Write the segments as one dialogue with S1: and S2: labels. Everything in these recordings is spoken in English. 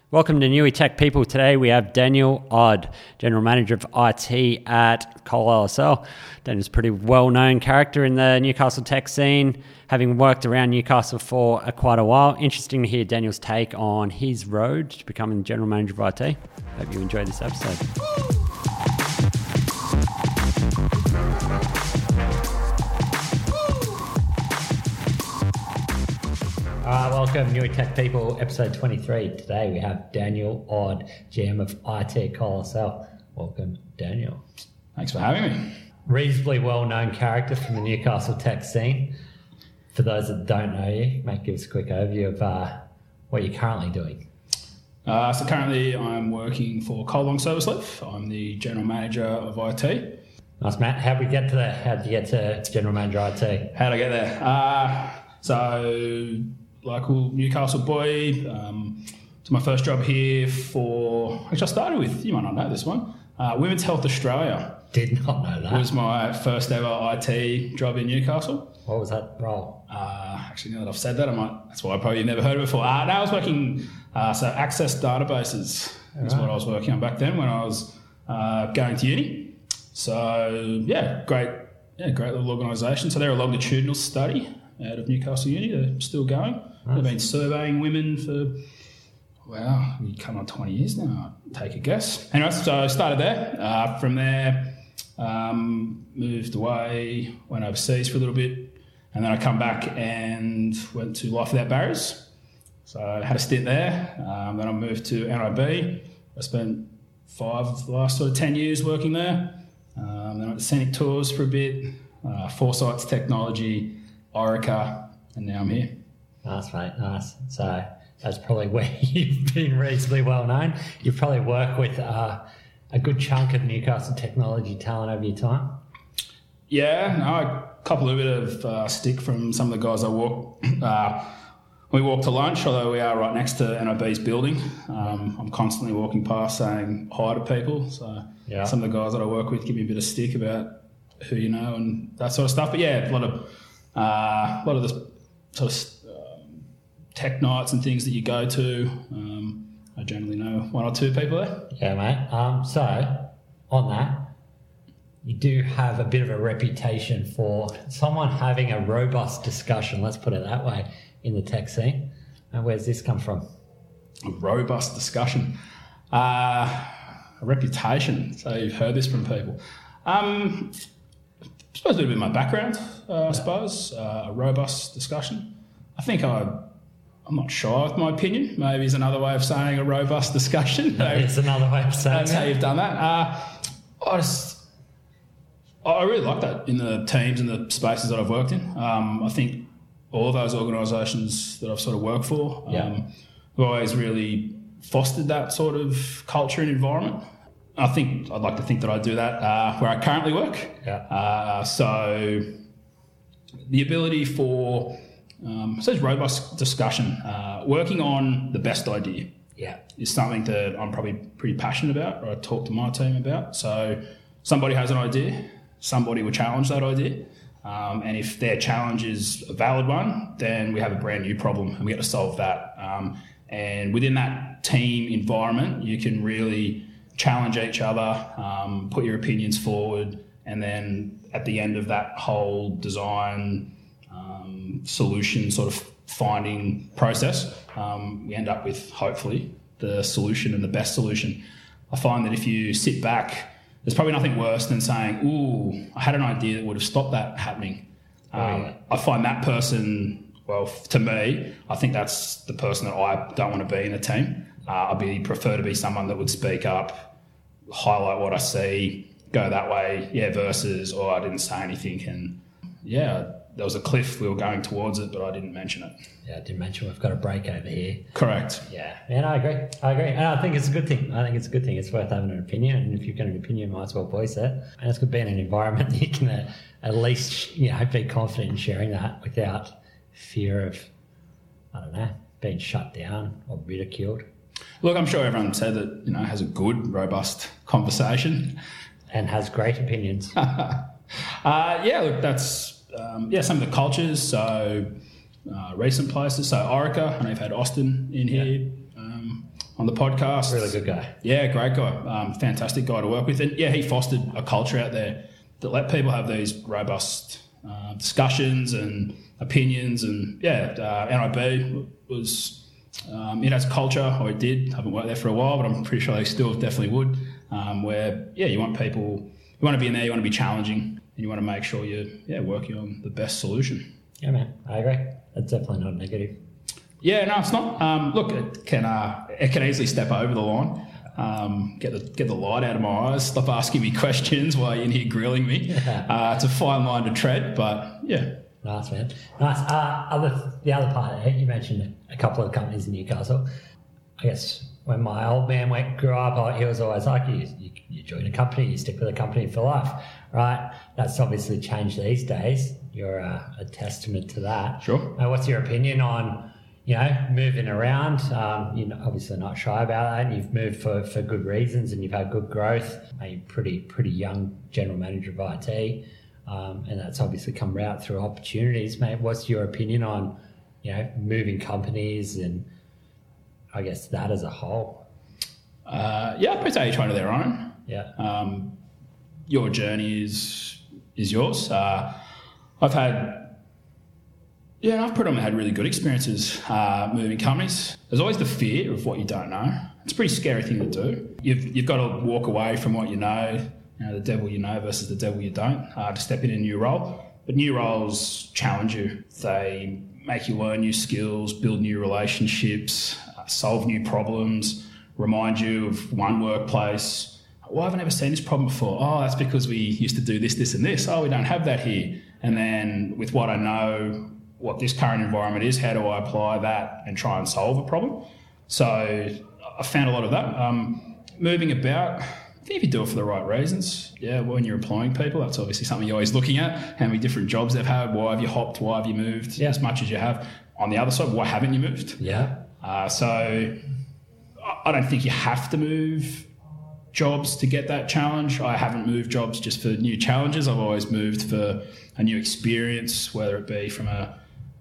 S1: Welcome to Newey Tech People. Today we have Daniel Odd, General Manager of IT at Cole LSL. Daniel's a pretty well-known character in the Newcastle tech scene, having worked around Newcastle for quite a while. Interesting to hear Daniel's take on his road to becoming General Manager of IT. Hope you enjoy this episode. Welcome, Newey Tech People, episode 23. Today we have Daniel Odd, GM of IT at Cole LSL. Welcome, Daniel.
S2: Thanks for having me.
S1: Reasonably well-known character from the Newcastle tech scene. For those that don't know you, mate, give us a quick overview of what you're currently doing.
S2: So currently I'm working for Cole Long Service Lift. I'm the General Manager of IT.
S1: Nice, Matt. How'd you get to General Manager IT?
S2: How'd I get there? So local Newcastle boy. It's my first job here I started with, you might not know this one, Women's Health Australia.
S1: Did not know that.
S2: It was my first ever IT job in Newcastle.
S1: What was that role?
S2: Actually, now that I've said that, that's why I probably never heard of it before. I was working, Access Databases is what I was working on back then when I was going to uni. So, great little organisation. So they're a longitudinal study out of Newcastle Uni. They're still going. Nice. They've been surveying women for, we come on 20 years now, I'll take a guess. Anyway, so I started there. From there, moved away, went overseas for a little bit, and then I come back and went to Life Without Barriers. So I had a stint there. Then I moved to NIB. I spent 5 of the last sort of 10 years working there. Then I went to Scenic Tours for a bit, Foresights Technology, Orica, and now I'm here.
S1: Nice, mate, nice. So that's probably where you've been reasonably well known. You've probably worked with a good chunk of Newcastle technology talent over your time.
S2: A couple of bit of stick from some of the guys we walk to lunch, although we are right next to NIB's building. I'm constantly walking past saying hi to people. So some of the guys that I work with give me a bit of stick about who you know and that sort of stuff. But a lot of the sort of tech nights and things that you go to, I generally know 1 or 2 people there.
S1: Yeah, mate. So on that, you do have a bit of a reputation for someone having a robust discussion, let's put it that way, in the tech scene. And where's this come from?
S2: A robust discussion. A reputation. So you've heard this from people. I suppose a little bit of my background, I suppose. A robust discussion. I think I'm not sure with my opinion. Maybe is another way of saying a robust discussion.
S1: It's another way of saying
S2: that's how you've done that. I really like that in the teams and the spaces that I've worked in. I think all of those organisations that I've sort of worked for have always really fostered that sort of culture and environment. I'd like to think that I do that where I currently work. So the ability for robust discussion, working on the best idea is something that I'm probably pretty passionate about, or I talk to my team about. So somebody has an idea, somebody will challenge that idea. And if their challenge is a valid one, then we have a brand new problem and we get to solve that. And within that team environment, you can really challenge each other, put your opinions forward, and then at the end of that whole design solution sort of finding process, we end up with hopefully the solution and the best solution. I find that if you sit back, there's probably nothing worse than saying, ooh, I had an idea that would have stopped that happening. I find that person, to me, I think that's the person that I don't want to be in a team. I'd prefer to be someone that would speak up, highlight what I see, go that way, versus, I didn't say anything. And there was a cliff, we were going towards it, but I didn't mention it.
S1: Yeah, I didn't mention we've got a break over here.
S2: Correct.
S1: Yeah, and I agree. And I think it's a good thing. It's worth having an opinion, and if you've got an opinion, you might as well voice it. And it's good being in an environment that you can at least, be confident in sharing that without fear of, being shut down or ridiculed.
S2: Look, I'm sure everyone said that, has a good, robust conversation.
S1: And has great opinions.
S2: Look, that's... some of the cultures, so recent places, so Orica, I know you've had Austin in here on the podcast.
S1: Really good guy.
S2: Yeah, great guy. Fantastic guy to work with. And yeah, he fostered a culture out there that let people have these robust discussions and opinions. And NIB was, it has culture, or it did. I haven't worked there for a while, but I'm pretty sure they still definitely would. Where, you want people, you want to be in there, you want to be challenging, and you want to make sure you're working on the best solution.
S1: Yeah, man, I agree. That's definitely not negative.
S2: Yeah, no, it's not. Look, it can easily step over the line. Get the light out of my eyes. Stop asking me questions while you're in here grilling me. It's a fine line to tread, but yeah.
S1: Nice, man. Nice. The other part, you mentioned a couple of companies in Newcastle. I guess when my old man grew up, he was always like, you join a company, you stick with a company for life, right? That's obviously changed these days. You're a testament to that.
S2: Sure.
S1: What's your opinion on, moving around? You're obviously not shy about that, and you've moved for good reasons, and you've had good growth. You're pretty young general manager of IT, and that's obviously come out through opportunities, mate. What's your opinion on, moving companies and I guess that as a whole?
S2: I appreciate each one of their own.
S1: Yeah.
S2: Your journey is yours. I've predominantly had really good experiences moving companies. There's always the fear of what you don't know. It's a pretty scary thing to do. You've got to walk away from what you know, the devil you know versus the devil you don't, to step in a new role. But new roles challenge you. They make you learn new skills, build new relationships, solve new problems, remind you of one workplace. Well, I haven't ever seen this problem before. Oh, that's because we used to do this, this and this. Oh, we don't have that here. And then with what I know, what this current environment is, how do I apply that and try and solve a problem? So I found a lot of that. Moving about, I think if you do it for the right reasons, when you're employing people, that's obviously something you're always looking at. How many different jobs they've had, why have you hopped, why have you moved as much as you have. On the other side, why haven't you moved?
S1: Yeah.
S2: So I don't think you have to move jobs to get that challenge. I haven't moved jobs just for new challenges. I've always moved for a new experience, whether it be from a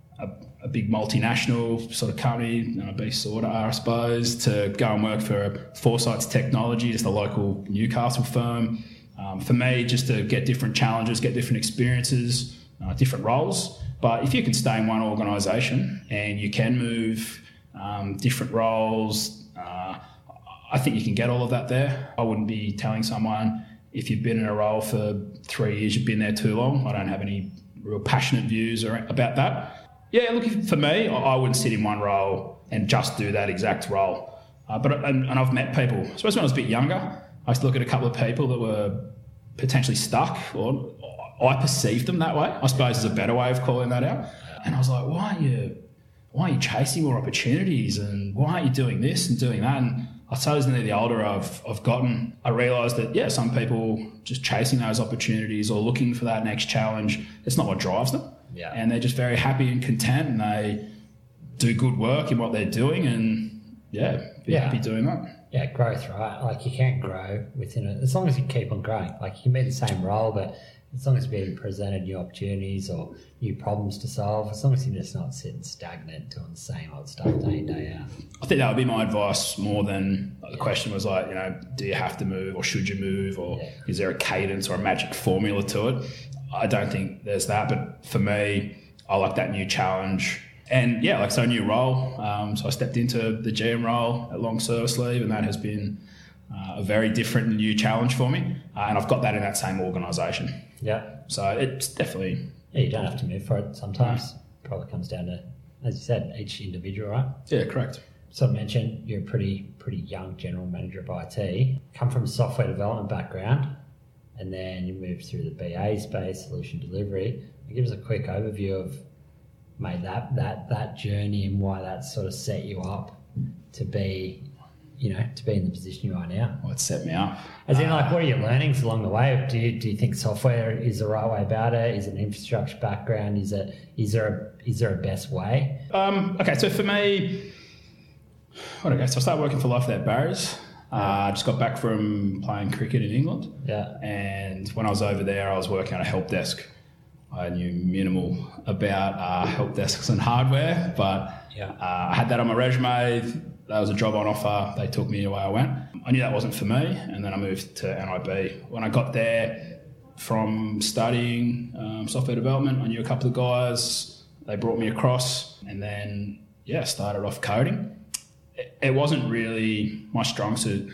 S2: big multinational sort of company, be sort of, I suppose, to go and work for Foresights Technology, just a local Newcastle firm. For me, just to get different challenges, get different experiences, different roles. But if you can stay in one organisation and you can move different roles, I think you can get all of that there. I wouldn't be telling someone, if you've been in a role for 3 years, you've been there too long. I don't have any real passionate views about that. Yeah, look, for me, I wouldn't sit in one role and just do that exact role. But I've met people, especially when I was a bit younger, I used to look at a couple of people that were potentially stuck, or I perceived them that way, I suppose is a better way of calling that out. And I was like, why aren't you chasing more opportunities, and why aren't you doing this and doing that? And I suppose the older I've gotten, I realised that, some people just chasing those opportunities or looking for that next challenge, it's not what drives them.
S1: Yeah.
S2: And they're just very happy and content, and they do good work in what they're doing, and be happy doing that.
S1: Yeah, growth, right? Like, you can't grow within it as long as you keep on growing. Like, you can be the same role, but as long as you're being presented new opportunities or new problems to solve, as long as you're just not sitting stagnant doing the same old stuff day in, day out.
S2: I think that would be my advice more than the question was like, do you have to move, or should you move, or is there a cadence or a magic formula to it? I don't think there's that, but for me, I like that new challenge. And a new role. So I stepped into the GM role at Long Service Leave, and that has been a very different new challenge for me. And I've got that in that same organisation.
S1: Yeah.
S2: So it's definitely...
S1: Yeah, you don't have to move for it sometimes. Probably comes down to, as you said, each individual, right?
S2: Yeah, correct.
S1: So I mentioned you're a pretty young general manager of IT. Come from a software development background, and then you moved through the BA space, solution delivery. Give us a quick overview of, mate, that journey and why that sort of set you up to be in the position you are now.
S2: Well, it set me up.
S1: As in, what are your learnings along the way? Do you think software is the right way about it? Is it an infrastructure background? Is there a best way?
S2: Okay, so for me, so I started working for Life Without Barriers. I just got back from playing cricket in England.
S1: Yeah.
S2: And when I was over there, I was working on a help desk. I knew minimal about help desks and hardware, but I had that on my resume. that was a job on offer. They took me away I went. I knew that wasn't for me, and then I moved to NIB. When I got there from studying software development, I knew a couple of guys. They brought me across, and then, started off coding. It wasn't really my strong suit.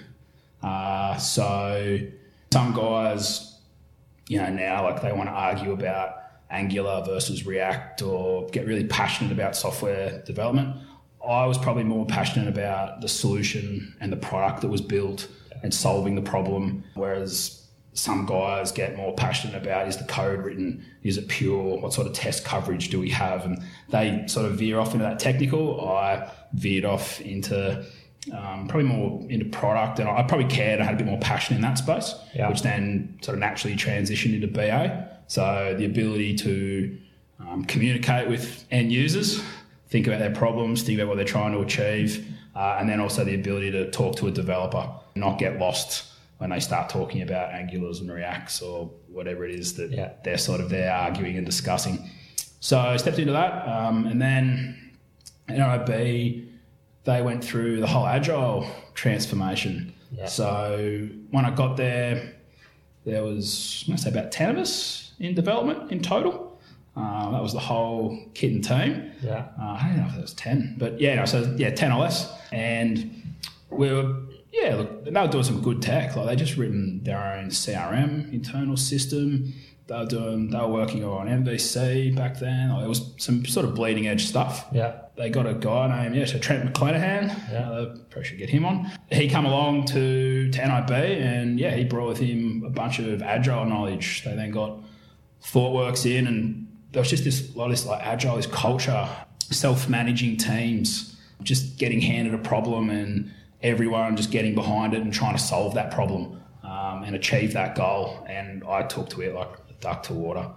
S2: So some guys, now like they want to argue about Angular versus React or get really passionate about software development. I was probably more passionate about the solution and the product that was built and solving the problem, whereas some guys get more passionate about, is the code written, is it pure, what sort of test coverage do we have? And they sort of veer off into that technical. I veered off into probably more into product, and I probably cared. I had a bit more passion in that space, which then sort of naturally transitioned into BA. So the ability to communicate with end users, think about their problems, think about what they're trying to achieve, and then also the ability to talk to a developer, not get lost when they start talking about Angulars and Reacts or whatever it is that they're sort of there arguing and discussing. So I stepped into that, and then NIB, they went through the whole Agile transformation. Yeah. So when I got there was, I'm going to say about 10 of us in development in total. That was the whole kit and team. Yeah. I don't know if it was 10, but 10 or less. And we were, they were doing some good tech. Like they just written their own CRM internal system. They were working on MVC back then. Like, it was some sort of bleeding edge stuff. Yeah. They got a guy named Trent McClanahan. Yeah. Probably should get him on. He come along to NIB, and he brought with him a bunch of agile knowledge. They then got ThoughtWorks in, and there was just a lot of this like agile, this culture, self-managing teams, just getting handed a problem and everyone just getting behind it and trying to solve that problem and achieve that goal. And I took to it like a duck to water.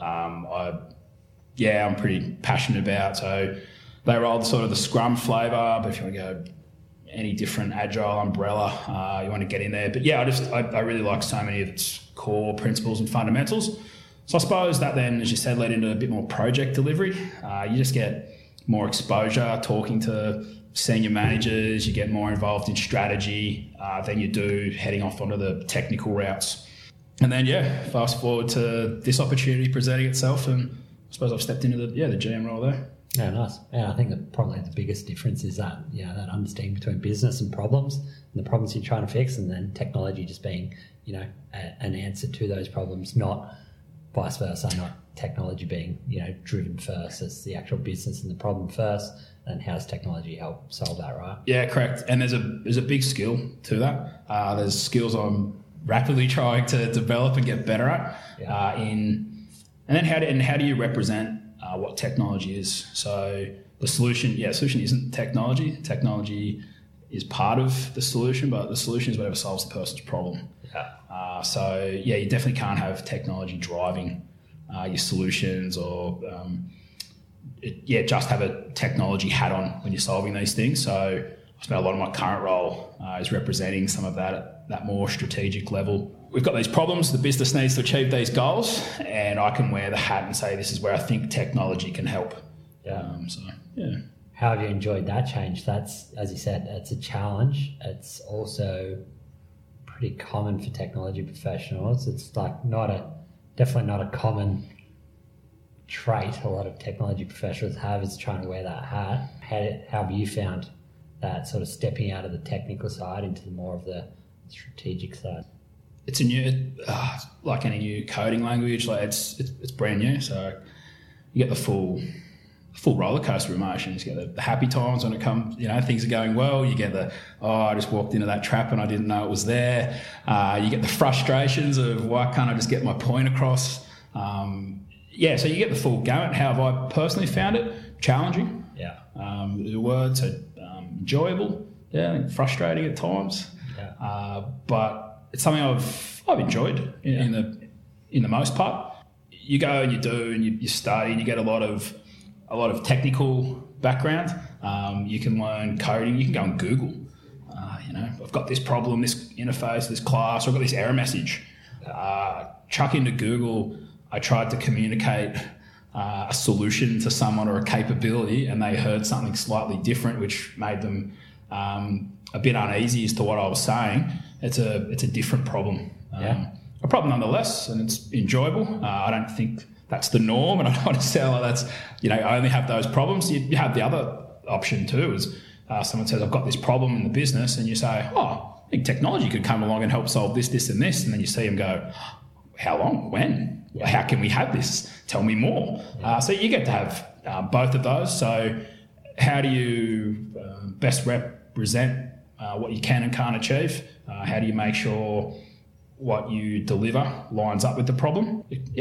S2: Yeah. I'm pretty passionate about. So they rolled sort of the Scrum flavour, but if you want to go any different agile umbrella, you want to get in there. But I really like so many of its core principles and fundamentals. So I suppose that then, as you said, led into a bit more project delivery. You just get more exposure talking to senior managers, you get more involved in strategy than you do heading off onto the technical routes. And then, fast forward to this opportunity presenting itself, and I suppose I've stepped into the GM role there.
S3: Yeah, nice. Yeah, I think probably the biggest difference is that, that understanding between business and problems, and the problems you're trying to fix, and then technology just being, an answer to those problems, not vice versa, not technology being, driven first. It's the actual business and the problem first, and how does technology help solve that, right?
S2: Yeah, correct. And there's a big skill to that. There's skills I'm rapidly trying to develop and get better at. And then how do you represent what technology is? So the solution isn't technology. Technology is part of the solution, but the solution is whatever solves the person's problem. You definitely can't have technology driving your solutions, or just have a technology hat on when you're solving these things. So I spent a lot of my current role is representing some of that at that more strategic level. We've got these problems, the business needs to achieve these goals, and I can wear the hat and say this is where I think technology can help.
S3: How have you enjoyed that change? That's, as you said, it's a challenge. It's also pretty common for technology professionals. It's like definitely not a common trait a lot of technology professionals have, is trying to wear that hat. How have you found that sort of stepping out of the technical side into more of the strategic side?
S2: It's a new, like any new coding language, like it's brand new. So you get the full roller coaster of emotions. You get the happy times when it comes, things are going well. You get I just walked into that trap and I didn't know it was there. You get the frustrations of why can't I just get my point across? So you get the full gamut. How have I personally found it? Challenging. Yeah. The word, so enjoyable. Yeah, frustrating at times. Yeah. But it's something I've enjoyed in the most part. You go and you do and you study and you get a lot of technical background. You can learn coding. You can go and Google. I've got this problem, this interface, this class, or I've got this error message. Chuck into Google. I tried to communicate a solution to someone or a capability, and they heard something slightly different, which made them a bit uneasy as to what I was saying, it's a different problem. A problem nonetheless, and it's enjoyable. I don't think that's the norm, and I don't want to sound like that's, I only have those problems. You have the other option too, is someone says, I've got this problem in the business, and you say, I think technology could come along and help solve this, this, and this, and then you see them go, how long? When? How can we have this? Tell me more. So you get to have both of those. So how do you best represent what you can and can't achieve? How do you make sure what you deliver lines up with the problem?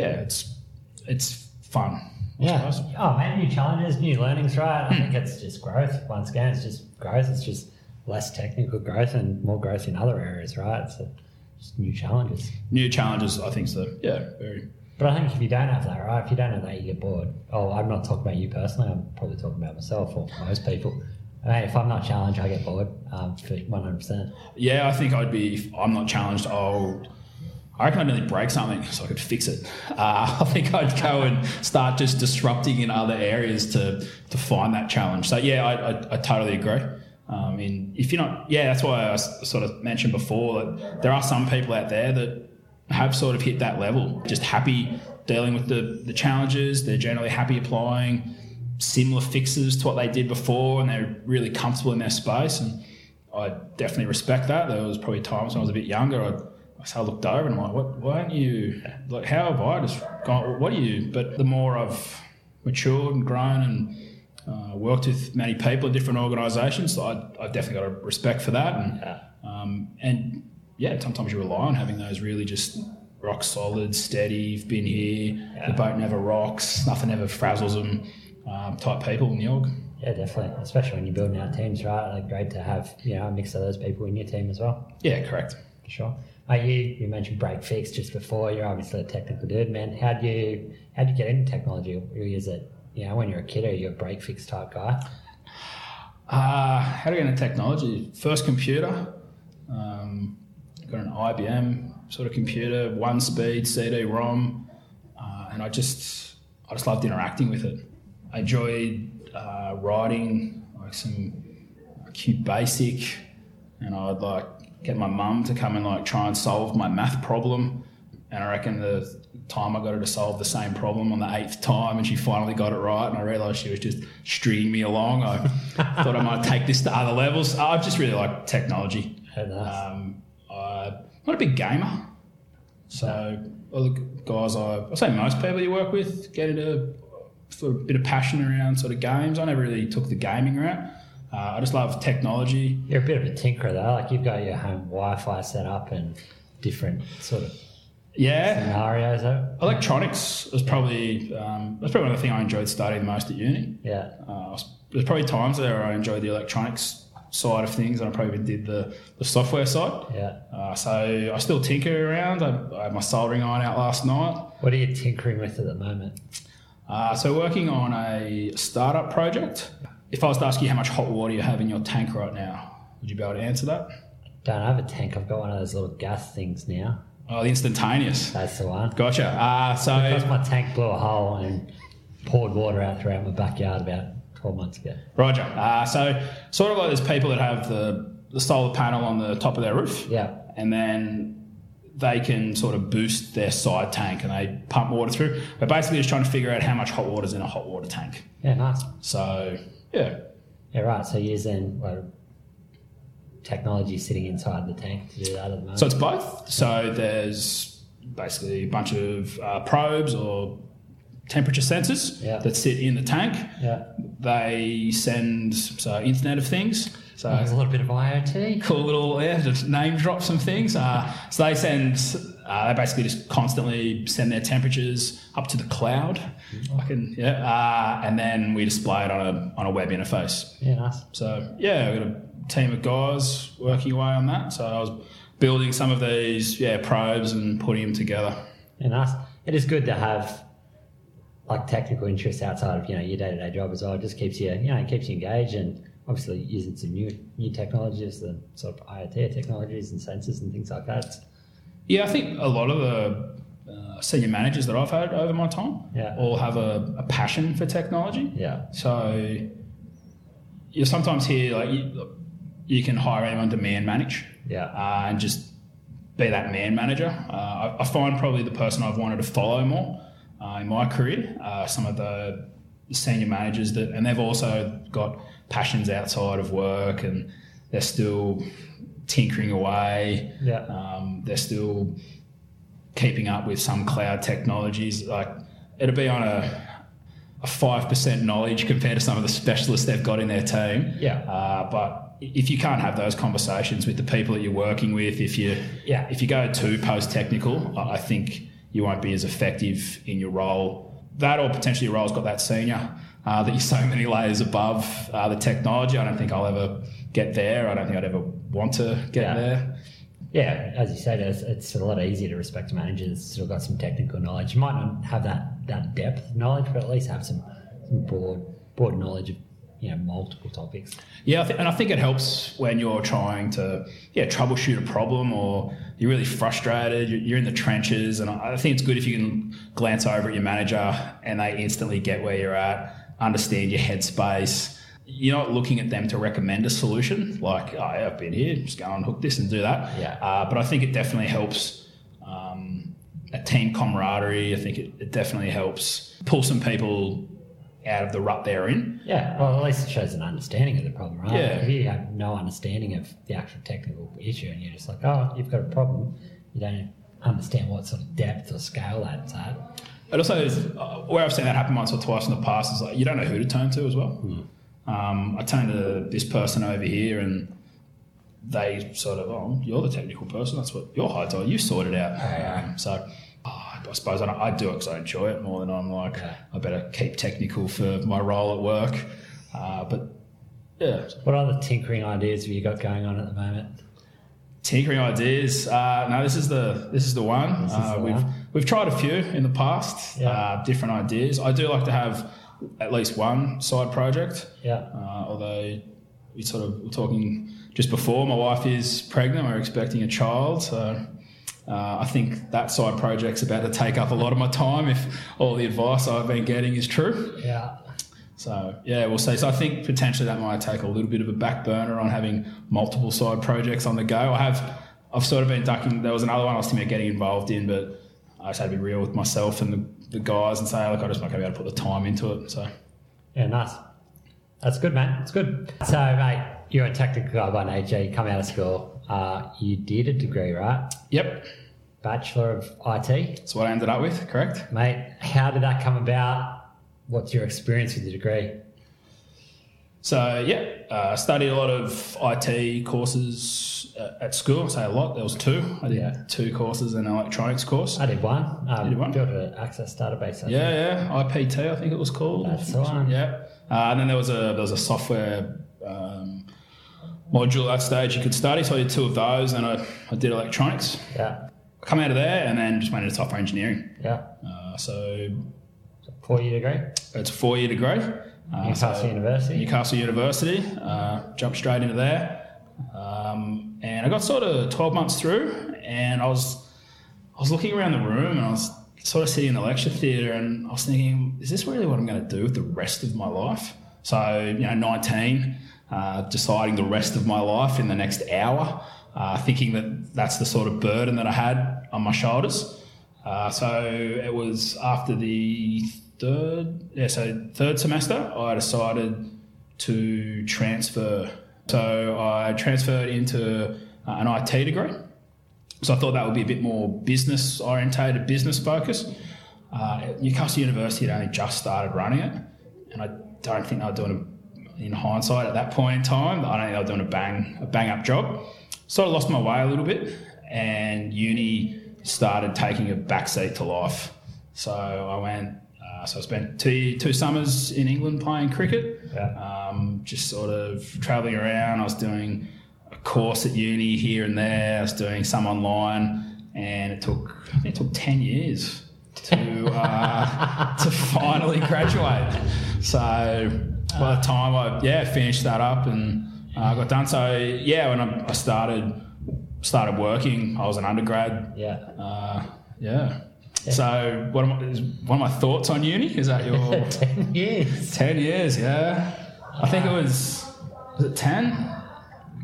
S2: It's fun.
S3: Yeah. Oh, man, new challenges, new learnings, right? I think it's just growth. Once again, it's just growth. It's just less technical growth and more growth in other areas, right? So just new challenges.
S2: New challenges, I think so. Yeah, very.
S3: But I think if you don't have that, right? If you don't have that, you get bored. Oh, I'm not talking about you personally. I'm probably talking about myself or most people. I mean, if I'm not challenged, I get bored for 100%.
S2: Yeah, I think if I'm not challenged, I reckon I'd nearly break something so I could fix it. I think I'd go and start just disrupting in other areas to find that challenge. So, yeah, I totally agree. If you're not... Yeah, that's why I sort of mentioned before that there are some people out there that have sort of hit that level, just happy dealing with the challenges. They're generally happy applying similar fixes to what they did before, and they're really comfortable in their space. And I definitely respect that. There was probably times when I was a bit younger, I looked over and I'm like, why aren't you, like, how have I just gone, what are you? But the more I've matured and grown and worked with many people in different organisations, I've definitely got a respect for that. And sometimes you rely on having those really just rock solid, steady, you've been here, the boat never rocks, nothing ever frazzles them type people in the org.
S3: Yeah, definitely, especially when you're building out teams, right? Like, great to have, a mix of those people in your team as well.
S2: Yeah, correct.
S3: For sure. You mentioned break fix just before. You're obviously a technical dude, man. How'd you get into technology? Or is it, when you're a kid, are you a break fix type guy?
S2: How to get into technology? First computer. Got an IBM sort of computer, 1-speed CD-ROM, and I just loved interacting with it. I enjoyed writing like some QBasic, and I'd get my mum to come and try and solve my math problem, and I reckon the time I got her to solve the same problem on the 8th time, and she finally got it right, and I realised she was just stringing me along. I thought I might take this to other levels. I just really like technology.
S3: Nice.
S2: I'm not a big gamer, so all the guys I say most people you work with get into sort of a bit of passion around sort of games. I never really took the gaming route. I just love technology.
S3: You're a bit of a tinkerer though, like you've got your home Wi-Fi set up and different sort of scenarios.
S2: Electronics was probably one of the things I enjoyed studying the most at uni.
S3: Yeah.
S2: There's probably times there I enjoyed the electronics side of things, and I probably did the software side.
S3: Yeah.
S2: So I still tinker around. I had my soldering iron out last night.
S3: What are you tinkering with at the moment?
S2: So working on a startup project. If I was to ask you how much hot water you have in your tank right now, would you be able to answer that?
S3: Don't have a tank. I've got one of those little gas things now.
S2: Oh, the instantaneous.
S3: That's the one.
S2: Gotcha.
S3: Because my tank blew a hole and poured water out throughout my backyard about 12 months ago.
S2: Roger. So sort of like there's people that have the solar panel on the top of their roof.
S3: Yeah.
S2: And then they can sort of boost their side tank and they pump water through. But basically just trying to figure out how much hot water is in a hot water tank.
S3: Yeah, nice.
S2: So, yeah.
S3: Yeah, right. So using technology sitting inside the tank to do that at the moment?
S2: So it's both. So there's basically a bunch of probes or temperature sensors that sit in the tank.
S3: Yeah.
S2: They send Internet of Things. So
S3: there's a little bit of IoT.
S2: Cool little, just name drop some things. So they they basically just constantly send their temperatures up to the cloud. And then we display it on a web interface.
S3: Yeah, nice.
S2: So we've got a team of guys working away on that. So I was building some of these probes and putting them together.
S3: Yeah, nice. It is good to have technical interests outside of your day-to-day job as well. It just keeps you keeps you engaged, and obviously using some new technologies, the sort of IoT technologies and sensors and things like that.
S2: Yeah, I think a lot of the senior managers that I've had over my time all have a passion for technology.
S3: Yeah.
S2: So you sometimes hear you can hire anyone to man manage.
S3: Yeah.
S2: And just be that man manager. I find probably the person I've wanted to follow more in my career, some of the senior managers and they've also got passions outside of work and they're still tinkering away.
S3: Yeah.
S2: They're still keeping up with some cloud technologies. Like it'll be on a 5% knowledge compared to some of the specialists they've got in their team.
S3: Yeah.
S2: But if you can't have those conversations with the people that you're working with, if you go too post-technical, I think you won't be as effective in your role. That or potentially your role's got that senior that you're so many layers above the technology. I don't think I'll ever get there. I don't think I'd ever want to get there.
S3: Yeah, as you said, it's a lot easier to respect managers that's still got some technical knowledge. You might not have that depth of knowledge, but at least have some broad knowledge of multiple topics.
S2: Yeah, I think it helps when you're trying to troubleshoot a problem or you're really frustrated, you're in the trenches, and I think it's good if you can glance over at your manager and they instantly get where you're at, understand your headspace. You're not looking at them to recommend a solution like, oh, yeah, I've been here, just go and hook this and do that.
S3: Yeah.
S2: But I think it definitely helps a team camaraderie. I think it definitely helps pull some people out of the rut they're in.
S3: Yeah, well, at least it shows an understanding of the problem, right?
S2: Yeah.
S3: If you have no understanding of the actual technical issue and you're just like, oh, you've got a problem, you don't understand what sort of depth or scale that's at.
S2: It also is, where I've seen that happen once or twice in the past is like you don't know who to turn to as well. I turned to this person over here and they sort of, oh, you're the technical person, that's what your high's are, you sort it out. So I suppose I do it because I enjoy it more than I'm like, I better keep technical for my role at work. But yeah.
S3: What other tinkering ideas have you got going on at the moment?
S2: Tinkering ideas? No, this is the one. We've tried a few in the past, different ideas. I do like to have at least one side project.
S3: Yeah.
S2: Although we're talking just before, my wife is pregnant, we're expecting a child, so I think that side project's about to take up a lot of my time if all the advice I've been getting is true.
S3: Yeah.
S2: So, yeah, we'll see. So I think potentially that might take a little bit of a back burner on having multiple side projects on the go. I've sort of been ducking. There was another one I was thinking about getting involved in, but I just had to be real with myself and the guys and say, look, I just not going to be able to put the time into it. So,
S3: yeah, nice. That's good, man. It's good. So, mate, you're a technical guy by nature. You come out of school. You did a degree, right?
S2: Yep.
S3: Bachelor of IT.
S2: That's what I ended up with, correct?
S3: Mate, how did that come about? What's your experience with the degree?
S2: So, I studied a lot of IT courses at school. I say a lot. There was two. I did 2 courses and an electronics course.
S3: I did one.
S2: You did one?
S3: Built an Access database.
S2: IPT, I think it was called.
S3: That's the one.
S2: Yeah. And then there was a software module at that stage you could study. So I did 2 of those, and I did electronics.
S3: Yeah.
S2: I come out of there and then just went into software engineering.
S3: Yeah.
S2: So
S3: 4-year degree?
S2: It's a 4-year degree.
S3: Newcastle University?
S2: Newcastle University. Jumped straight into there. And I got sort of 12 months through, and I was looking around the room and I was sort of sitting in the lecture theatre and I was thinking, is this really what I'm going to do with the rest of my life? So, 19, deciding the rest of my life in the next hour, thinking that's the sort of burden that I had on my shoulders. So it was after the third semester, I decided to transfer. So I transferred into an IT degree. So I thought that would be a bit more business-orientated, business-focused. Newcastle University had only just started running it, and I don't think they were doing in hindsight at that point in time, I don't think they were doing a bang-up job. Sort of lost my way a little bit, and uni started taking a backseat to life. So I went... So I spent two summers in England playing cricket, just sort of travelling around. I was doing a course at uni here and there. I was doing some online, and it took 10 years to finally graduate. So by the time I finished that up and got done. So when I started working, I was an undergrad. So one of my thoughts on uni? Is that your...
S3: 10 years.
S2: 10 years, yeah. I think it was it 10?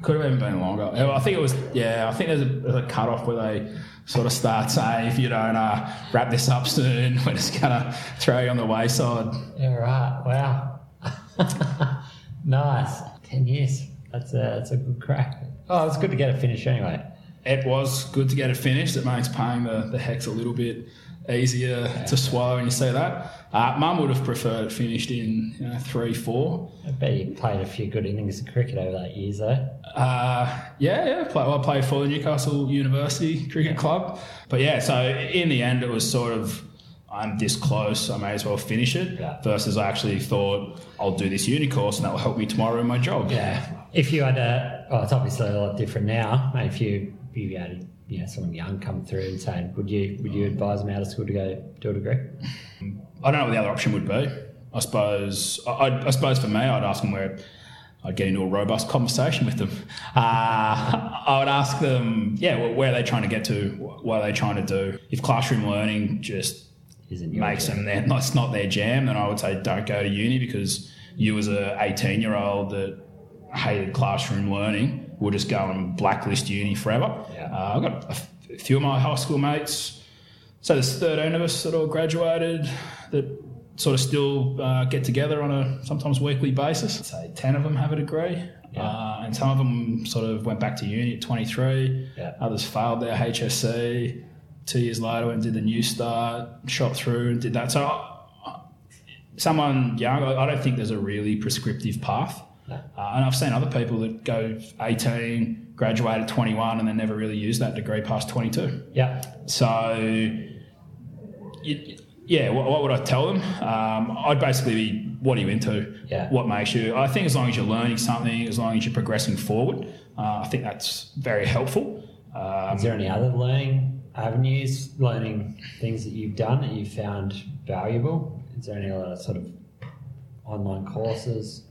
S2: Could have even been longer. I think it was, I think there's a cut-off where they sort of start saying, if you don't wrap this up soon, we're just going to throw you on the wayside.
S3: Yeah, right. Wow. Nice. 10 years. That's a good crack. Oh, it's good to get it finished anyway.
S2: It was good to get it finished. It makes paying the hex a little bit easier to swallow when you see that. Mum would have preferred it finished in 3-4.
S3: I bet you played a few good innings of cricket over that years though.
S2: Yeah. I played for the Newcastle University Cricket Club. But yeah, so in the end it was sort of, I'm this close, I may as well finish it, versus I actually thought I'll do this uni course and that will help me tomorrow in my job.
S3: Yeah. If you had it's obviously a lot different now. Maybe if you had someone young come through and saying, would you advise them out of school to go do a degree?
S2: I don't know what the other option would be. I suppose for me, I'd ask them where I'd get into a robust conversation with them. I would ask them, where are they trying to get to? What are they trying to do? If classroom learning just makes them it's not their jam, then I would say don't go to uni, because you as a 18-year-old that hated classroom learning will just go and blacklist uni forever. Yeah. I've got a few of my high school mates, so there's 13 of us that all graduated that sort of still get together on a sometimes weekly basis. I'd say 10 of them have a degree. Yeah. And some of them sort of went back to uni at 23. Yeah. Others failed their HSC. 2 years later went and did the New Start, shot through and did that. So someone young, I don't think there's a really prescriptive path. No. And I've seen other people that go 18, graduate at 21 and then never really use that degree past 22.
S3: Yeah.
S2: So, what would I tell them? I'd basically be, what are you into?
S3: Yeah.
S2: What makes you? I think as long as you're learning something, as long as you're progressing forward, I think that's very helpful.
S3: Is there any other learning avenues, learning things that you've done that you found valuable? Is there any other sort of online courses?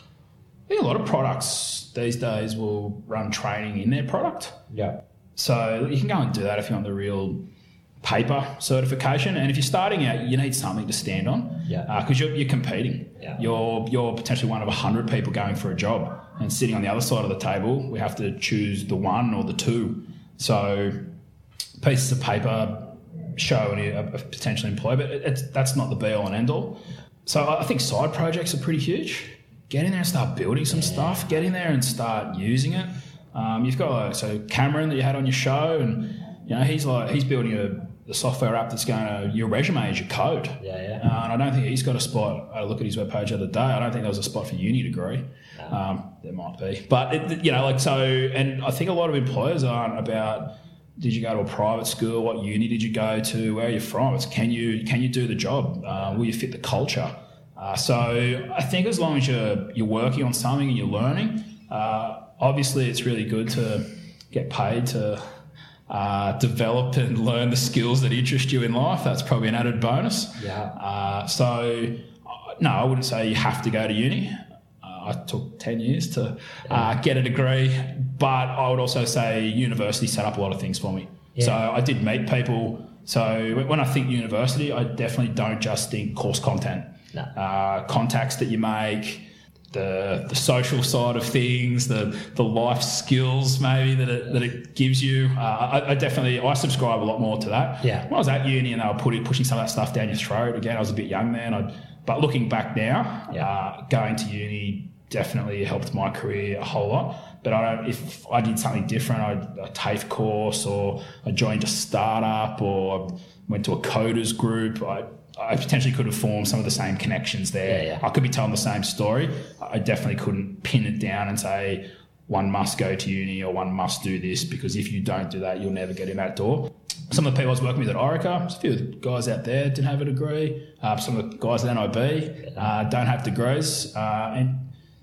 S2: I think a lot of products these days will run training in their product.
S3: Yeah.
S2: So you can go and do that if you want the real paper certification. And if you're starting out, you need something to stand on.
S3: Yeah.
S2: Because you're competing.
S3: Yeah.
S2: You're potentially one of 100 people going for a job. And sitting on the other side of the table, we have to choose the one or the two. So pieces of paper show a potential employer, but that's not the be-all and end-all. So I think side projects are pretty huge. Get in there and start building some stuff. Get in there and start using it. You've got Cameron that you had on your show, and he's building the software app that's going to your resume as your code.
S3: Yeah.
S2: And I don't think he's got a spot. I look at his webpage the other day. I don't think there was a spot for uni degree. No. There might be, but and I think a lot of employers aren't about, did you go to a private school? What uni did you go to? Where are you from? It's can you do the job? Will you fit the culture? So I think as long as you're working on something and you're learning, obviously it's really good to get paid to develop and learn the skills that interest you in life. That's probably an added bonus.
S3: Yeah.
S2: So no, I wouldn't say you have to go to uni. I took 10 years to get a degree, but I would also say university set up a lot of things for me. Yeah. So I did meet people. So when I think university, I definitely don't just think course content.
S3: No.
S2: Contacts that you make, the social side of things, the life skills maybe that it gives you. I subscribe a lot more to that.
S3: Yeah.
S2: When I was at uni and they were pushing some of that stuff down your throat, again, I was a bit young then. But looking back now, going to uni definitely helped my career a whole lot. But if I did something different, a TAFE course, or I joined a startup, or went to a coders group, I potentially could have formed some of the same connections there.
S3: Yeah.
S2: I could be telling the same story. I definitely couldn't pin it down and say one must go to uni or one must do this, because if you don't do that, you'll never get in that door. Some of the people I was working with at Orica, a few of the guys out there didn't have a degree. Some of the guys at NIB don't have degrees. And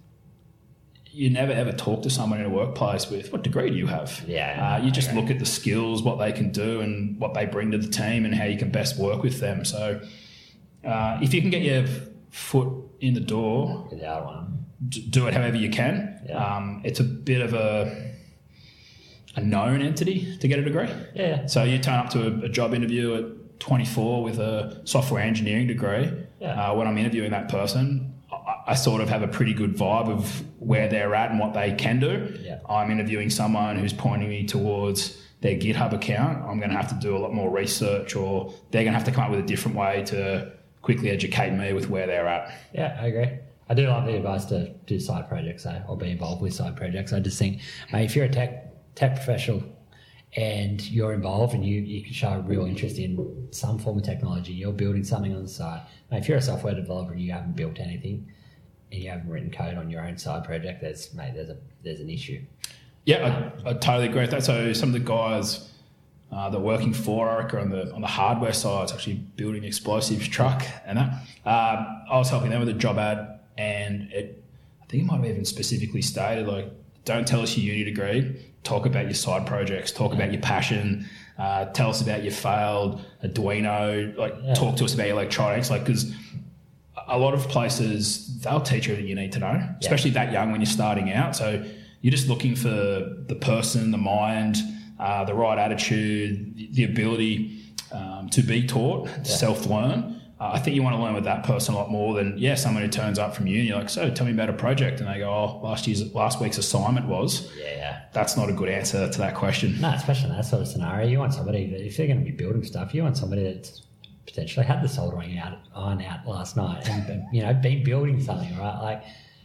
S2: you never ever talk to someone in a workplace with, what degree do you have?
S3: Yeah.
S2: You just look at the skills, what they can do and what they bring to the team and how you can best work with them. So if you can get your foot in the door, do it however you can.
S3: Yeah.
S2: It's a bit of a known entity to get a degree.
S3: Yeah.
S2: So you turn up to a job interview at 24 with a software engineering degree.
S3: Yeah.
S2: When I'm interviewing that person, I sort of have a pretty good vibe of where they're at and what they can do.
S3: Yeah.
S2: I'm interviewing someone who's pointing me towards their GitHub account. I'm going to have to do a lot more research, or they're going to have to come up with a different way to quickly educate me with where they're at.
S3: Yeah, I agree. I do like the advice to do side projects or be involved with side projects. I just think, mate, if you're a tech professional and you're involved and you can show a real interest in some form of technology, you're building something on the side. Mate, if you're a software developer and you haven't built anything and you haven't written code on your own side project, there's an issue.
S2: Yeah, I totally agree with that. So some of the guys that are working for Orica on the hardware side, it's actually building explosives truck and that. I was helping them with a job ad, and I think it might have even specifically stated, like, don't tell us your uni degree, talk about your side projects, talk about your passion, tell us about your failed Arduino, talk to us about your electronics, because a lot of places, they'll teach you everything you need to know, especially that young when you're starting out. So you're just looking for the person, the mind, the right attitude, the ability to be taught, to self-learn. I think you want to learn with that person a lot more than, someone who turns up from uni, like, so tell me about a project. And they go, last week's assignment was. Yeah. That's not a good answer to that question.
S3: No, especially in that sort of scenario. You want somebody that, if they're going to be building stuff, you want somebody that's potentially had the soldering iron out last night and, been building something, right?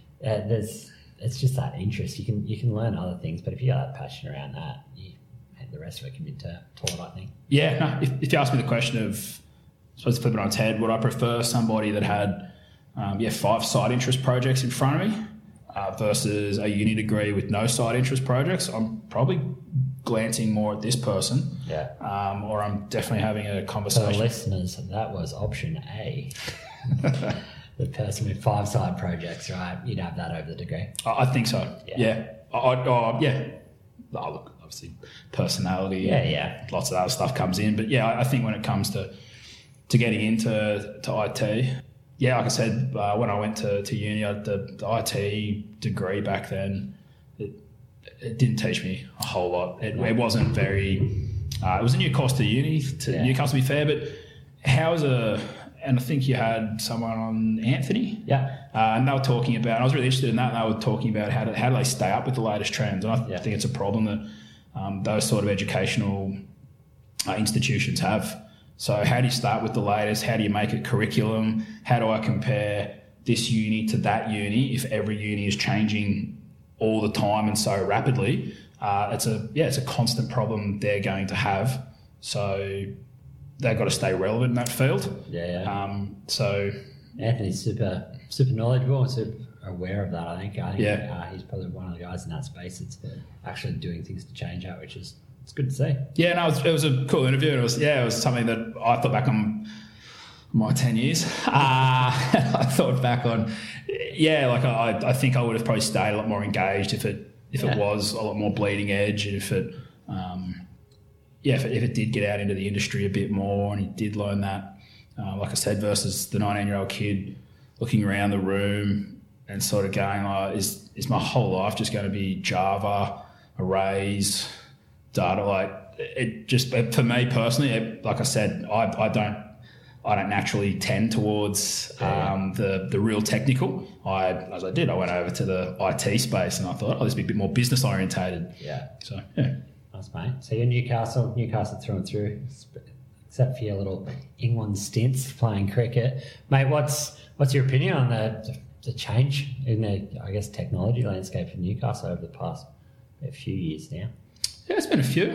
S3: It's just that interest. You can learn other things, but if you got that passion around that, the rest of it can be taught, I think.
S2: Yeah, no, if you ask me the question of, I suppose to flip it on its head, would I prefer somebody that had 5 side interest projects in front of me versus a uni degree with no side interest projects? I'm probably glancing more at this person.
S3: Yeah.
S2: Or I'm definitely having a conversation.
S3: For the listeners, that was option A. The person with 5 side projects, right? You'd have that over the degree.
S2: I think so. Yeah. Look, obviously personality.
S3: Yeah.
S2: Lots of other stuff comes in, but I think when it comes to getting into IT, like I said, when I went to uni, the IT degree back then, it didn't teach me a whole lot. It wasn't very. It was a new course to uni, Newcastle, to be fair, but and I think you had someone on, Anthony.
S3: Yeah.
S2: And they were talking about, and I was really interested in that, and they were talking about how do they stay up with the latest trends. And I think it's a problem that those sort of educational institutions have. So how do you start with the latest? How do you make a curriculum? How do I compare this uni to that uni if every uni is changing all the time and so rapidly? It's a constant problem they're going to have. So they've got to stay relevant in that field.
S3: Yeah.
S2: So
S3: Anthony's super knowledgeable and super aware of that. I think he's probably one of the guys in that space that's actually doing things to change that, which is it's good to see.
S2: Yeah, no, it was a cool interview. And it was something that I thought back on my 10 years. I thought back on, I think I would have probably stayed a lot more engaged if it was a lot more bleeding edge, and if it did get out into the industry a bit more and he did learn that, like I said, versus the 19-year-old kid looking around the room and sort of going, is my whole life just going to be Java, arrays, data? It just, for me personally, like I said, I don't naturally tend towards the real technical. I went over to the IT space and I thought, this would be a bit more business orientated.
S3: Yeah.
S2: So, yeah.
S3: Nice, mate. So you're Newcastle through and through, except for your little England stints playing cricket. Mate, what's your opinion on the change in the, I guess, technology landscape for Newcastle over the past few years now?
S2: Yeah, it's been a few.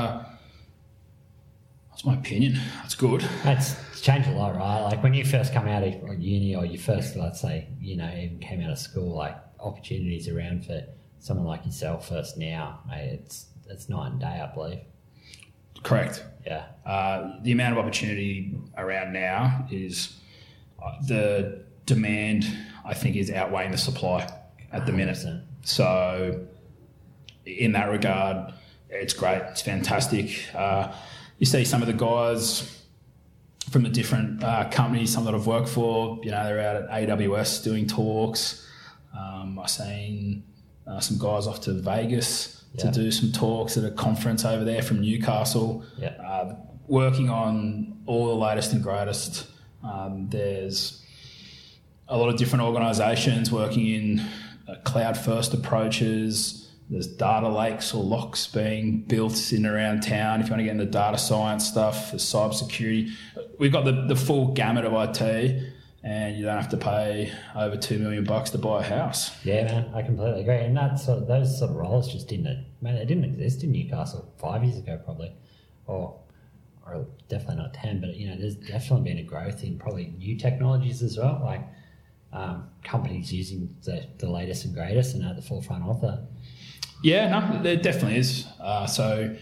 S2: What's my opinion? It's good.
S3: It's changed a lot, right? Like when you first come out of uni, or you first, let's say, even came out of school, like opportunities around for someone like yourself first now, mate, it's night and day, I believe.
S2: Correct.
S3: Yeah.
S2: The amount of opportunity around now is the demand, I think, is outweighing the supply at the 100%. Minute. So in that regard, it's great. It's fantastic. You see some of the guys from the different companies, some that I've worked for, they're out at AWS doing talks. I've seen some guys off to Vegas to do some talks at a conference over there from Newcastle, working on all the latest and greatest. There's a lot of different organisations working in cloud-first approaches. There's data lakes or locks being built in and around town. If you want to get into data science stuff, there's cybersecurity. We've got the full gamut of IT, and you don't have to pay over $2 million to buy a house.
S3: Yeah, man, I completely agree. And those sort of roles just didn't exist in Newcastle 5 years ago, probably, or definitely not 10. But there's definitely been a growth in probably new technologies as well, like companies using the latest and greatest and at the forefront of that.
S2: Yeah, no, there definitely is. So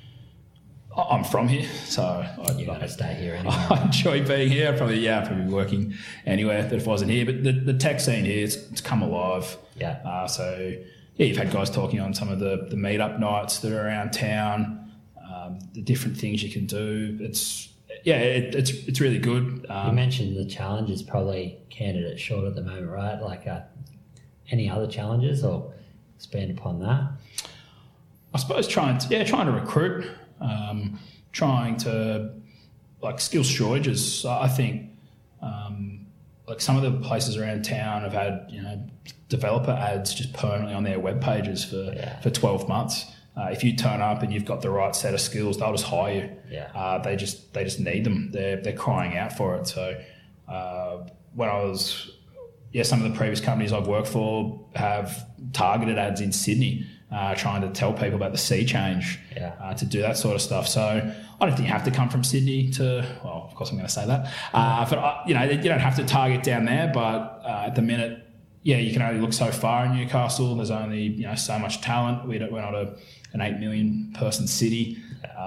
S2: I'm from here, so
S3: You're going to stay here anyway.
S2: I enjoy being here. I'd probably be working anywhere if I wasn't here. But the tech scene here, it's come alive.
S3: Yeah.
S2: So you've had guys talking on some of the meetup nights that are around town, the different things you can do. It's really good.
S3: You mentioned the challenges probably candidate short at the moment, right? Like any other challenges, or expand upon that?
S2: I suppose trying to recruit, trying to skills shortages. I think some of the places around town have had developer ads just permanently on their web pages for 12 months. If you turn up and you've got the right set of skills, they'll just hire you.
S3: Yeah.
S2: They just need them. They're crying out for it. So when I was some of the previous companies I've worked for have targeted ads in Sydney, trying to tell people about the sea change, to do that sort of stuff. So I don't think you have to come from Sydney of course I'm going to say that. But you don't have to target down there. But at the minute, you can only look so far in Newcastle. There's only so much talent. We're not an 8 million person city.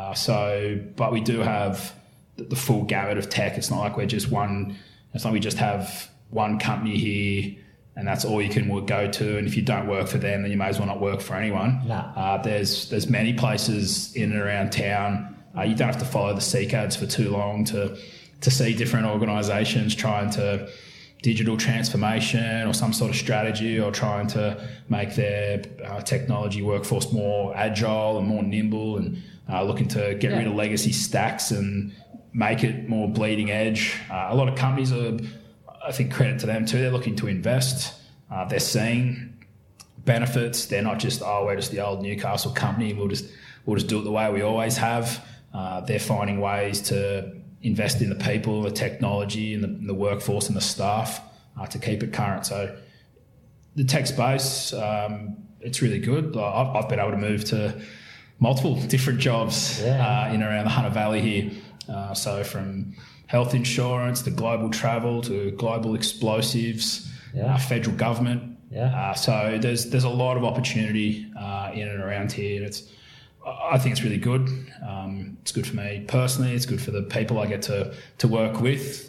S2: But we do have the full gamut of tech. It's not like we're just one. It's not we just have one company here and that's all you can go to. And if you don't work for them, then you may as well not work for anyone.
S3: No.
S2: There's many places in and around town. You don't have to follow the Seek ads for too long to see different organisations trying to digital transformation or some sort of strategy, or trying to make their technology workforce more agile and more nimble, and looking to get rid of legacy stacks and make it more bleeding edge. A lot of companies are, I think, credit to them too, they're looking to invest. They're seeing benefits. They're not just, we're just the old Newcastle company, we'll just do it the way we always have. They're finding ways to invest in the people, the technology, and the workforce and the staff to keep it current. So the tech space, it's really good. I've been able to move to multiple different jobs in and around the Hunter Valley here. So from health insurance to global travel to global explosives, federal government. So there's a lot of opportunity in and around here. I think it's really good. It's good for me personally. It's good for the people I get to work with.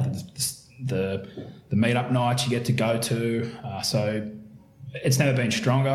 S2: The meetup nights you get to go to. So it's never been stronger.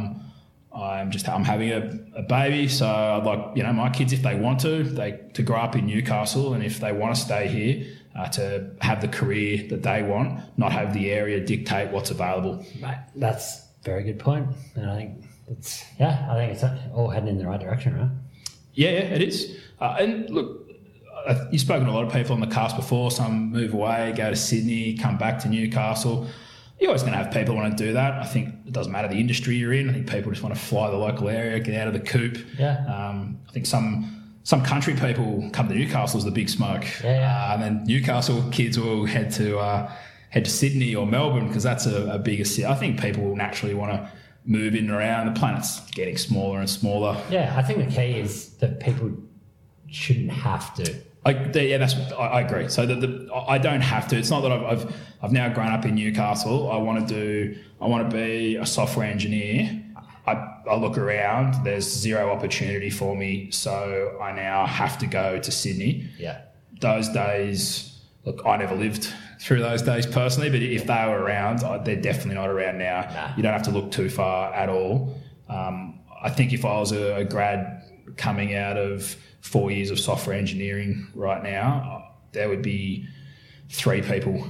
S2: I'm having a baby, so I'd like my kids, if they want to grow up in Newcastle, and if they want to stay here, to have the career that they want, not have the area dictate what's available.
S3: Mate, that's a very good point, and I think it's all heading in the right direction, right?
S2: Yeah, it is. And look, you've spoken to a lot of people on the cast before. Some move away, go to Sydney, come back to Newcastle. You're always going to have people want to do that. I think it doesn't matter the industry you're in. I think people just want to fly the local area, get out of the coop. I think some country people come to Newcastle as the big smoke, and then Newcastle kids will head to Sydney or Melbourne because that's a bigger city. I think people will naturally want to move in and around. The planet's getting smaller and smaller.
S3: Yeah, I think the key is that people shouldn't have to.
S2: I agree. So I don't have to. It's not that I've now grown up in Newcastle. I want to be a software engineer. I look around. There's zero opportunity for me, so I now have to go to Sydney.
S3: Yeah. Those
S2: days, look, I never lived through those days personally, but if they were around, they're definitely not around now.
S3: Nah.
S2: You don't have to look too far at all. I think if I was a grad coming out of 4 years of software engineering right now, there would be 3 people,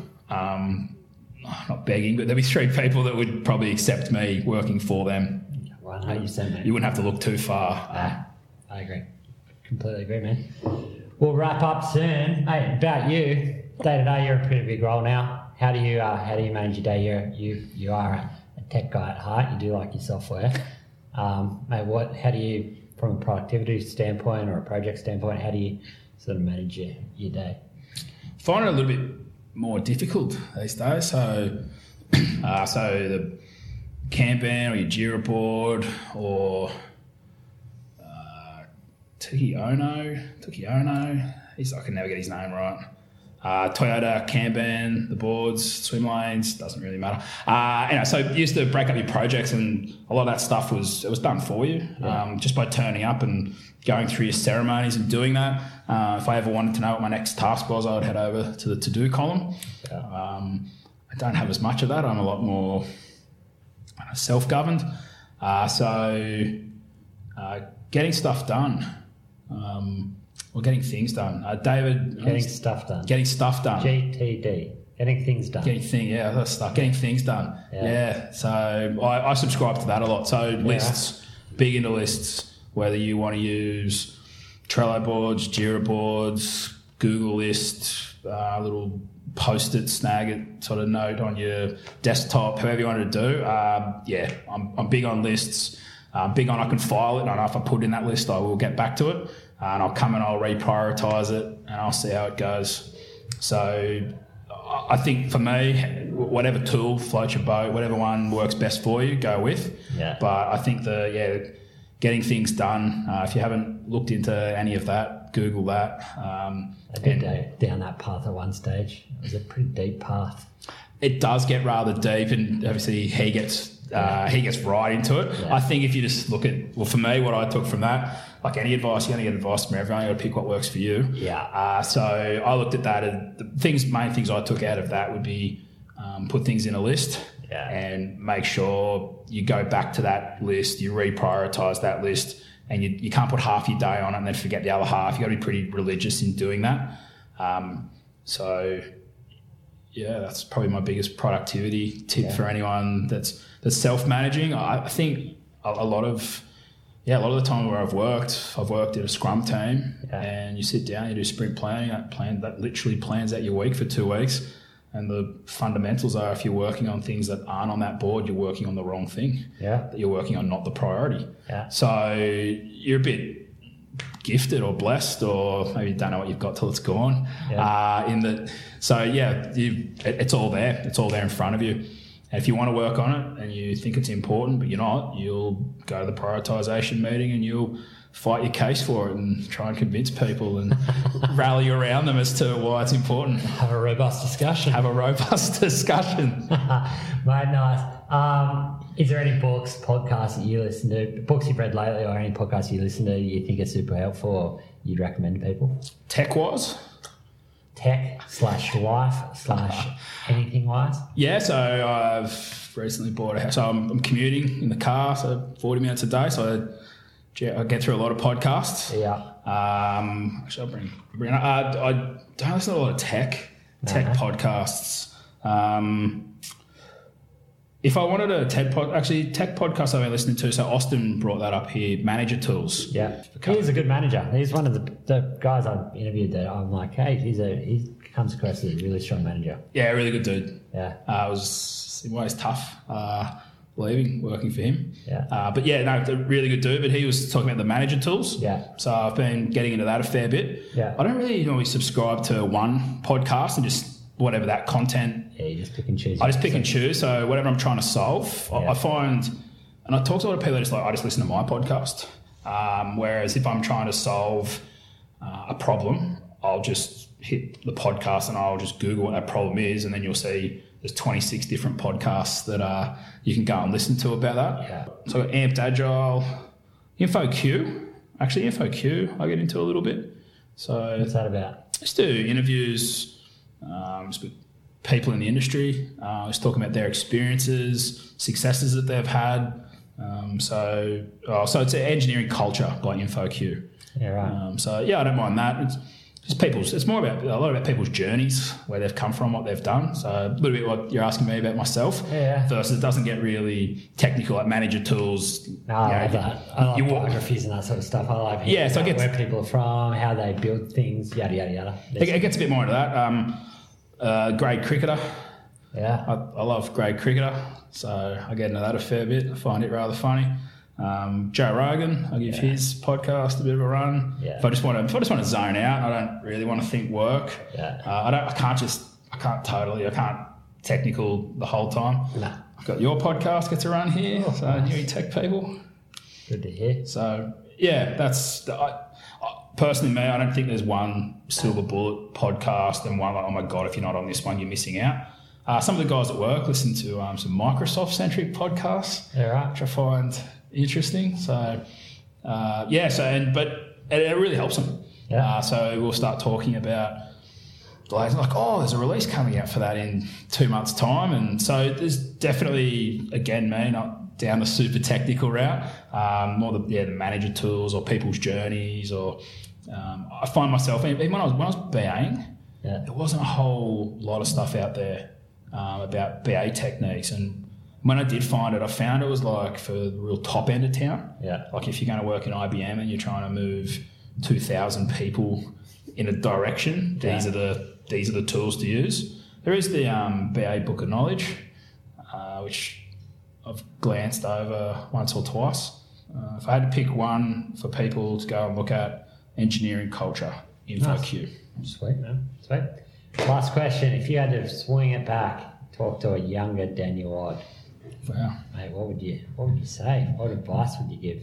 S2: not begging, but there'd be 3 people that would probably accept me working for them.
S3: 100%, man.
S2: You wouldn't have to look too far.
S3: I agree. Completely agree, man. We'll wrap up soon. Hey, about you, day to day, you're a pretty big role now How do you manage your day? You are a tech guy at heart. You do like your software. Mate, how do you, from a productivity standpoint or a project standpoint, how do you sort of manage your day?
S2: Find it a little bit more difficult these days. So the Kanban or your Jira board or Tuki Ono, I can never get his name right. Toyota, Kanban, the boards, swim lanes, doesn't really matter. Anyway, so you used to break up your projects, and a lot of that stuff was done for you, just by turning up and going through your ceremonies and doing that. If I ever wanted to know what my next task was, I would head over to the to-do column. Yeah. I don't have as much of that. I'm a lot more self-governed. Getting stuff done. Or getting things done. David...
S3: Getting stuff done. GTD. Getting things done.
S2: Getting things done. Yeah. So I subscribe to that a lot. So lists, big into lists, whether you want to use Trello boards, Jira boards, Google lists, little post-it, snag it sort of note on your desktop, however you want to do. I'm big on lists. I'm big on I can file it, and I know if I put in that list, I will get back to it. And I'll come and I'll reprioritise it, and I'll see how it goes. So I think for me, whatever tool floats your boat, whatever one works best for you, go with. Yeah. But I think getting things done, if you haven't looked into any of that, Google that.
S3: I did go down that path at one stage. It was a pretty deep path.
S2: It does get rather deep, and obviously he gets right into it. Yeah. I think if you just look at, well, for me, what I took from that, like any advice, you're going to get advice from everyone. You've got to pick what works for you.
S3: Yeah.
S2: So I looked at that, and the main things I took out of that would be put things in a list and make sure you go back to that list, you reprioritise that list, and you can't put half your day on it and then forget the other half. You've got to be pretty religious in doing that. That's probably my biggest productivity tip for anyone that's self-managing. I think a lot of the time where I've worked in a Scrum team, and you sit down, you do sprint planning. That literally plans out your week for 2 weeks. And the fundamentals are, if you're working on things that aren't on that board, you're working on the wrong thing. Yeah. That you're working on not the priority. Yeah. So you're a bit gifted or blessed, or maybe you don't know what you've got till it's gone. Yeah. It's all there. It's all there in front of you. And if you want to work on it and you think it's important, but you're not, you'll go to the prioritisation meeting and you'll fight your case for it and try and convince people and rally around them as to why it's important.
S3: Have a robust discussion. Mate, nice. Is there any books, podcasts that you listen to, books you've read lately, or any podcasts you listen to you think are super helpful or you'd recommend to people?
S2: Tech-wise?
S3: Tech/life/anything-wise?
S2: Yeah, so I've recently bought a house. So I'm commuting in the car, so 40 minutes a day. So I get through a lot of podcasts.
S3: Yeah.
S2: Actually, I'll bring it up. I don't listen to a lot of tech podcasts. If I wanted a tech podcast I've been listening to, so Austin brought that up here, Manager Tools.
S3: Yeah. He's a good manager. He's one of the guys I've interviewed that I'm like, hey, he comes across as a really strong manager.
S2: Yeah, really good dude.
S3: Yeah.
S2: It was in ways tough working for him.
S3: Yeah.
S2: A really good dude. But he was talking about the Manager Tools.
S3: Yeah.
S2: So I've been getting into that a fair bit.
S3: Yeah.
S2: I don't really normally subscribe to one podcast and just whatever that content.
S3: Yeah, you just pick and choose.
S2: I just pick and choose. So whatever I'm trying to solve, I find, and I talk to a lot of people that I just listen to my podcast. Whereas if I'm trying to solve a problem, I'll just hit the podcast and I'll just Google what that problem is, and then you'll see there's 26 different podcasts that you can go and listen to about that.
S3: Yeah.
S2: So I've got Amped Agile, InfoQ. Actually, InfoQ I get into a little bit. So
S3: what's that about?
S2: Just do interviews. Just with people in the industry, just talking about their experiences, successes that they've had. So it's an engineering culture by InfoQ.
S3: Yeah, right.
S2: I don't mind that. It's just people's. It's more about a lot about people's journeys, where they've come from, what they've done. So a little bit what you're asking me about myself.
S3: Yeah.
S2: Versus it doesn't get really technical, like Manager Tools.
S3: No, I love that. I like biographies and that sort of stuff. I like where people are from, how they build things, yada yada yada.
S2: It gets a bit more into that. Great cricketer.
S3: Yeah.
S2: I love grade cricketer, so I get into that a fair bit. I find it rather funny. Joe Rogan, I give his podcast a bit of a run.
S3: Yeah.
S2: If I just want to zone out, I don't really want to think work.
S3: Yeah.
S2: I can't technical the whole time.
S3: No.
S2: I've got your podcast get to run here, so New Tech People.
S3: Good to hear.
S2: So yeah, personally me, I don't think there's one silver bullet podcast and one like, oh my God, if you're not on this one, you're missing out. Some of the guys at work listen to some Microsoft-centric podcasts, which I find interesting. So, but it really helps them.
S3: Yeah.
S2: So we'll start talking about delays, like, there's a release coming out for that in 2 months' time. And so there's definitely, again, me, not down the super technical route, more the manager tools or people's journeys or I find myself, even when I was BAing, there wasn't a whole lot of stuff out there about BA techniques. And when I did find it, I found it was like for the real top end of town.
S3: Yeah.
S2: Like if you're going to work in IBM and you're trying to move 2,000 people in a direction, these are the tools to use. There is the BA Book of Knowledge, which I've glanced over once or twice. If I had to pick one for people to go and look at, engineering culture, InfoQ.
S3: Nice. Sweet, man. Sweet. Last question. If you had to swing it back, talk to a younger Daniel Odd.
S2: Wow.
S3: Mate, what would you say? What advice would you give?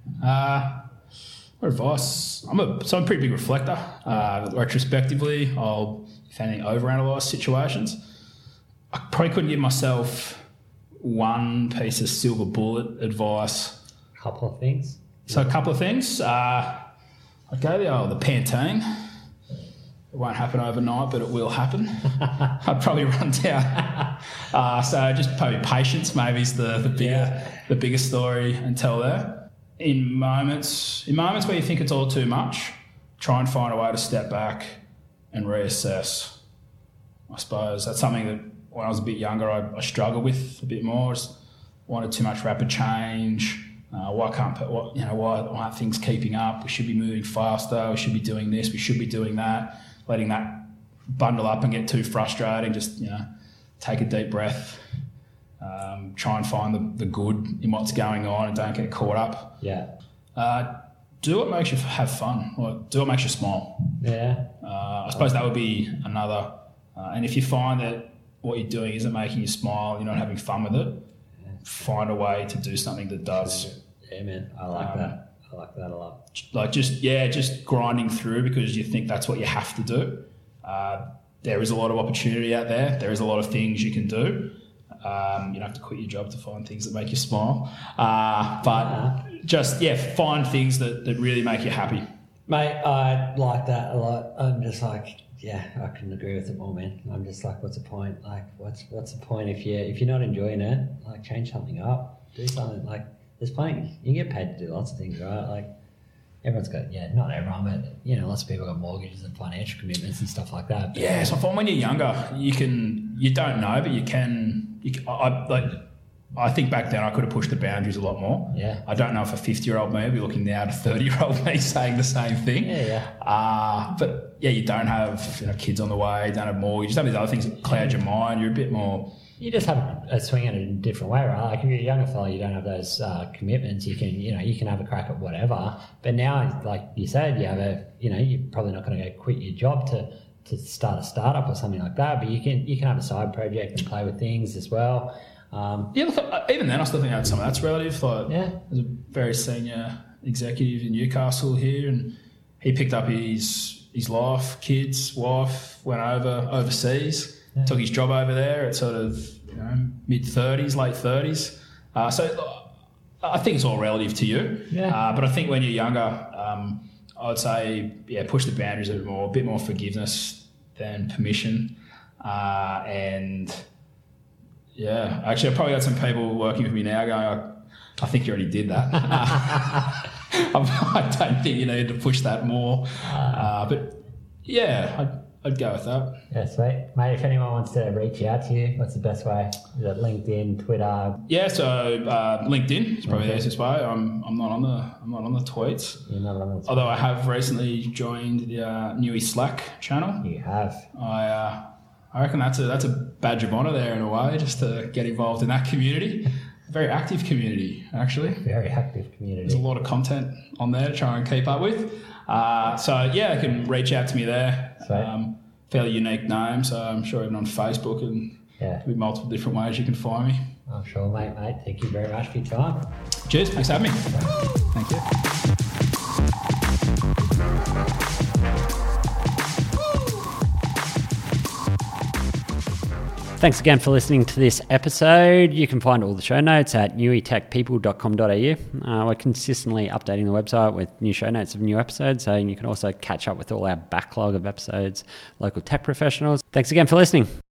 S2: What advice? I'm a pretty big reflector. Retrospectively, if anything, overanalyze situations. I probably couldn't give myself one piece of silver bullet advice.
S3: Couple of things.
S2: So a couple of things. I'd go the Pantene. It won't happen overnight, but it will happen. I'd probably run down. So just probably patience maybe is the biggest story until there. In moments where you think it's all too much, try and find a way to step back and reassess. I suppose that's something that when I was a bit younger I struggled with a bit more. Just wanted too much rapid change. Why aren't things keeping up? We should be moving faster. We should be doing this. We should be doing that. Letting that bundle up and get too frustrating. Just take a deep breath. Try and find the good in what's going on and don't get caught up.
S3: Yeah.
S2: Do what makes you have fun. Or do what makes you smile.
S3: Yeah.
S2: I suppose that would be another. And if you find that what you're doing isn't making you smile, you're not having fun with it, find a way to do something that does.
S3: Yeah, man. I like that. I like that a lot.
S2: Like just grinding through because you think that's what you have to do. There is a lot of opportunity out there. There is a lot of things you can do. You don't have to quit your job to find things that make you smile. Find things that really make you happy.
S3: Mate, I like that a lot. I'm just like, I couldn't agree with it more, man. I'm just like, what's the point? Like, what's the point if you're not enjoying it? Like, change something up, do something. Like, there's plenty. You can get paid to do lots of things, right? Like, everyone's got, not everyone, but lots of people got mortgages and financial commitments and stuff like that. But,
S2: so I find when you're younger, you don't know, but you can. I think back then I could have pushed the boundaries a lot more.
S3: Yeah.
S2: I don't know if a 50-year-old me would be looking now at a 30-year-old me saying the same thing. But you don't have kids on the way, you don't have mortgage, some of these other things that cloud your mind. You're a bit more.
S3: You just have a swing at it in a different way, right? Like if you're a younger fella, you don't have those commitments. You can have a crack at whatever. But now, like you said, you have you're probably not going to go quit your job to start a startup or something like that. But you can have a side project and play with things as well.
S2: Even then, I still think some of that's relative. Like, there's a very senior executive in Newcastle here, and he picked up his life, kids, wife, went overseas. Took his job over there at sort of mid-30s, late 30s. So I think it's all relative to you.
S3: Yeah.
S2: But I think when you're younger, I would say, push the boundaries a bit more forgiveness than permission. Actually, I've probably got some people working with me now going, I think you already did that. I don't think you need to push that more. I'd go with that.
S3: Yeah, sweet. Mate, if anyone wants to reach out to you, what's the best way? Is it LinkedIn, Twitter?
S2: Yeah, so LinkedIn is probably the easiest way. I'm not on the tweets.
S3: You're not on the tweets.
S2: Although I have recently joined the Newy Slack channel.
S3: You have.
S2: I reckon that's a badge of honour there in a way, just to get involved in that community. Very active community, actually.
S3: Very active community.
S2: There's a lot of content on there to try and keep up with. So yeah, you can reach out to me there. Fairly unique name, so I'm sure even on Facebook and there'll be multiple different ways you can find me.
S3: I'm sure, mate. Thank you very much for your time.
S2: Cheers. Thanks for having me. Thank you.
S1: Thanks again for listening to this episode. You can find all the show notes at newitechpeople.com.au. We're consistently updating the website with new show notes of new episodes, so you can also catch up with all our backlog of episodes, local tech professionals. Thanks again for listening.